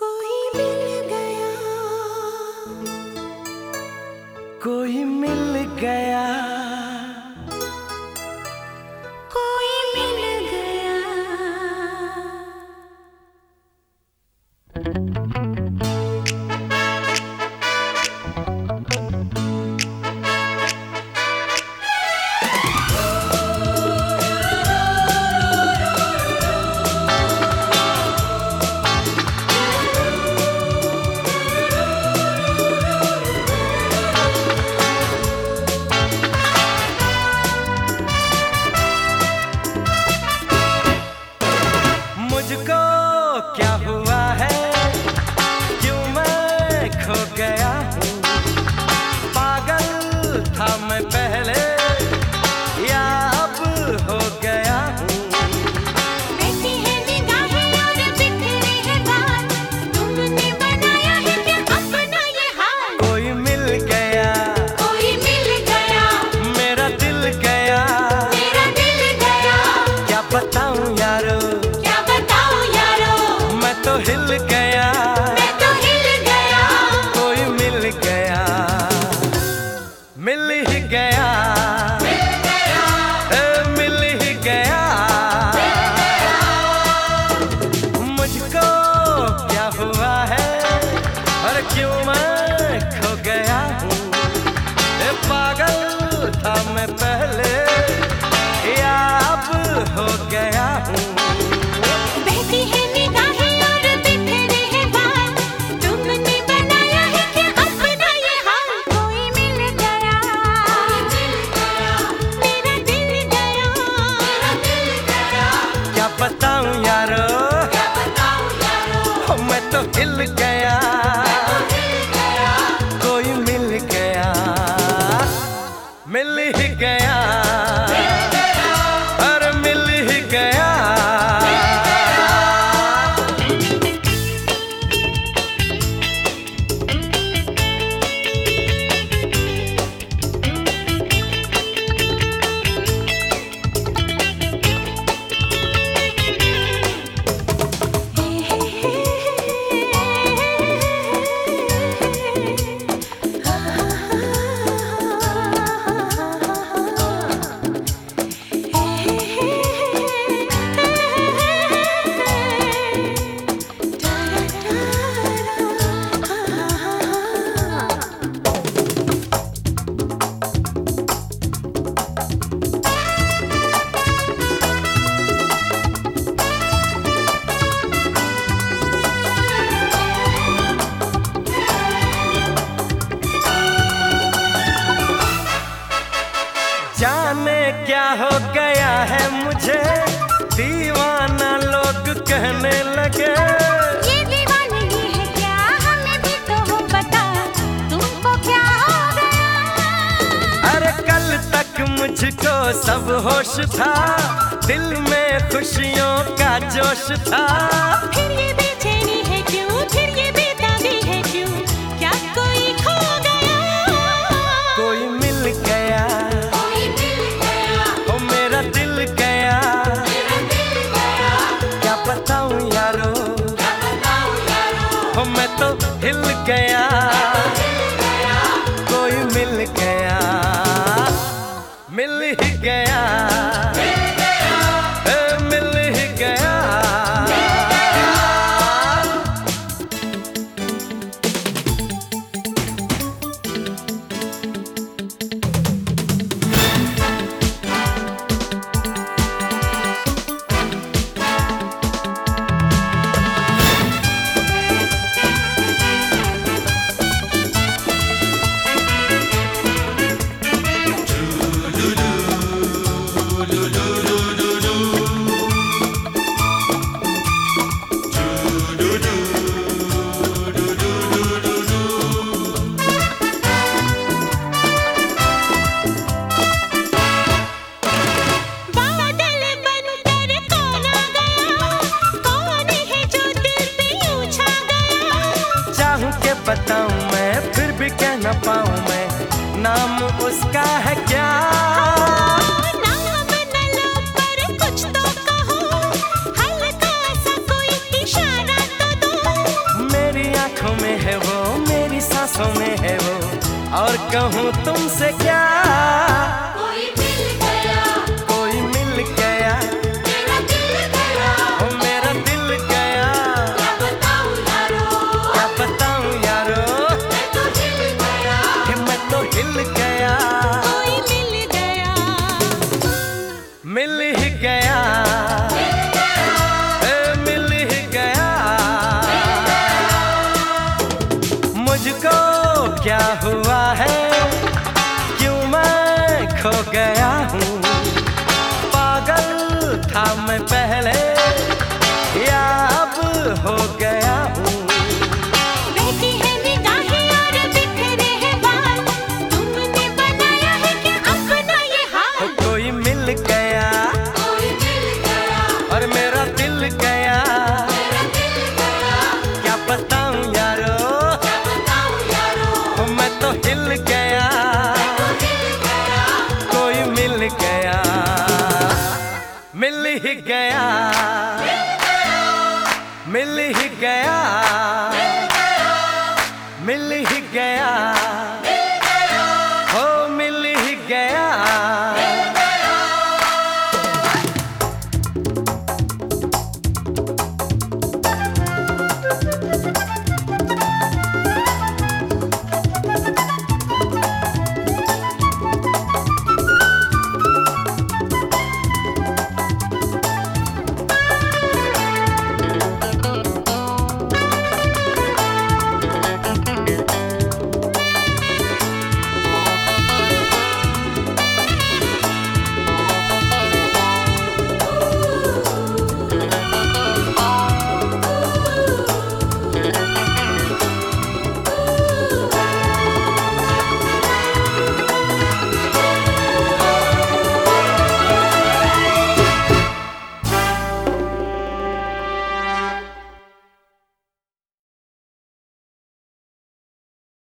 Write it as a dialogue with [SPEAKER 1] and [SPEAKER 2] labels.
[SPEAKER 1] कोई मिल गया,
[SPEAKER 2] कोई मिल गया,
[SPEAKER 1] कोई मिल गया।
[SPEAKER 2] मुझको क्या हुआ है, क्यों मैं खो गया हूँ। पागल था मैं पहले, या अब हो गया हूँ।
[SPEAKER 1] बैठी है निगाहें और बिखरे हैं बाल, तुमने बनाया है क्या अपना ये हाल।
[SPEAKER 2] कोई मिल गया,
[SPEAKER 1] कोई मिल गया,
[SPEAKER 2] मेरा दिल गया,
[SPEAKER 1] मेरा दिल गया।
[SPEAKER 2] क्या बताऊँ यारो,
[SPEAKER 1] क्या बताऊं यारो,
[SPEAKER 2] मैं तो हिल गया।
[SPEAKER 1] मैं तो हिल गया।
[SPEAKER 2] कोई मिल गया, मिल ही गया, मिल ही गया। मुझको क्या हुआ है और क्यों मैं खो गया हूँ। पागल था मैं पहले, या अब हो गया हूँ।
[SPEAKER 1] बहती है निगाहें और बिखरे हैं बाल, तुमने बनाया है क्या अपना ये हाल। कोई मिल गया, मेरा दिल गया, मेरा दिल गया।
[SPEAKER 2] क्या बताऊँ यारो, मैं तो हिल गया। कोई मिल गया, मिल ही गया, और मिल ही गया। जाने क्या हो गया है मुझे, दीवाना लोग कहने लगे।
[SPEAKER 1] ये दीवानगी है क्या, हमें भी तो हो पता, तुमको क्या हो गया।
[SPEAKER 2] अरे कल तक मुझको सब होश था, दिल में खुशियों का जोश था।
[SPEAKER 1] फिर ये बेचैनी है क्यों, फिर ये बेताबी है क्यों, क्या कोई खो गया।
[SPEAKER 2] कोई मिल गया,
[SPEAKER 1] कोई मिल गया,
[SPEAKER 2] ओ मेरा दिल गया।
[SPEAKER 1] मेरा दिल गया।
[SPEAKER 2] क्या बताऊँ यारो,
[SPEAKER 1] क्या बताऊं यारो,
[SPEAKER 2] ओ मैं तो हिल गया। कोई मिल गया, मिल ही गया, मिल ही गया।
[SPEAKER 1] बादल बनकर कौन आ गया, कौन है जो दिल पे यूं छा गया।
[SPEAKER 2] चाहूं के बताऊं मैं, फिर भी कह न पाऊं मैं, नाम उसका है क्या।
[SPEAKER 1] नाम न लो पर कुछ तो कहो, हल्का सा कोई इशारा तो दो।
[SPEAKER 2] आंखों में है वो, मेरी सांसों में है वो, और कहूँ तुमसे क्या।
[SPEAKER 1] कोई मिल गया,
[SPEAKER 2] कोई मिल गया,
[SPEAKER 1] मेरा दिल गया,
[SPEAKER 2] ओ मेरा दिल गया।
[SPEAKER 1] क्या बताऊं यारो,
[SPEAKER 2] क्या बताऊं यारो,
[SPEAKER 1] मैं तो हिल गया,
[SPEAKER 2] कि मैं तो हिल गया।
[SPEAKER 1] कोई मिल गया,
[SPEAKER 2] मिल ही गया, ए मिल ही गया। मुझको क्या हुआ है, क्यों मैं खो गया हूँ। पागल था मैं पहले, या अब हो गया हूँ।
[SPEAKER 1] बहकी है निगाहें और बिखरे हैं बाल, तुमने बनाया है क्या अपना ये हाल।
[SPEAKER 2] कोई मिल गया,
[SPEAKER 1] कोई मिल गया,
[SPEAKER 2] और मेरा दिल गया।
[SPEAKER 1] मेरा दिल गया,
[SPEAKER 2] क्या बताऊं यारो,
[SPEAKER 1] क्या बताऊं यारो,
[SPEAKER 2] मैं तो हिल गया।
[SPEAKER 1] तो हिल गया,
[SPEAKER 2] कोई मिल गया, मिल ही गया, मिल ही गया, मिल ही गया, हो मिल ही गया।